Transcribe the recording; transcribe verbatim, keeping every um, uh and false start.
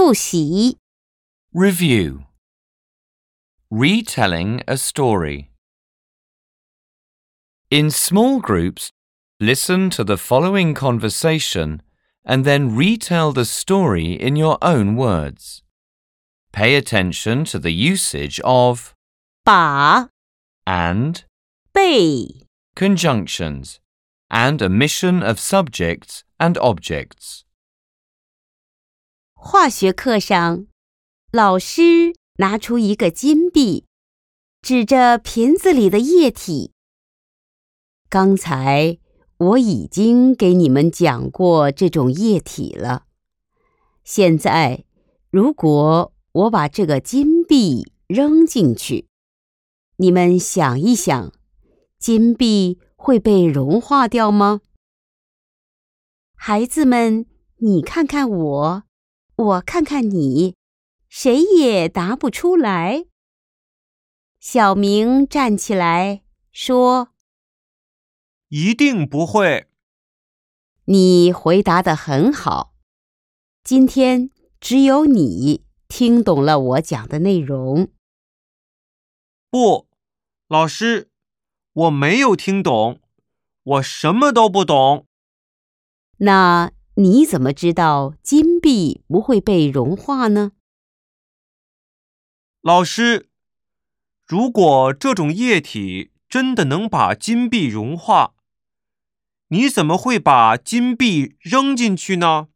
复习 Review. Retelling a story. In small groups, listen to the following conversation and then retell the story in your own words. Pay attention to the usage of 把 and, 被 conjunctions, and omission of subjects and objects. 化学课上，老师拿出一个金币，指着瓶子里的液体。刚才我已经给你们讲过这种液体了。现在，如果我把这个金币扔进去，你们想一想，金币会被融化掉吗？孩子们，你看看我，我看看你，谁也答不出来。小明站起来说：“ 一定不会。” 你回答得很好。今天只有你听懂了我讲的内容。 不，老师，我没有听懂，我什么都不懂。 那你怎么知道金币不会被融化呢？ 老师，如果这种液体真的能把金币融化，你怎么会把金币扔进去呢？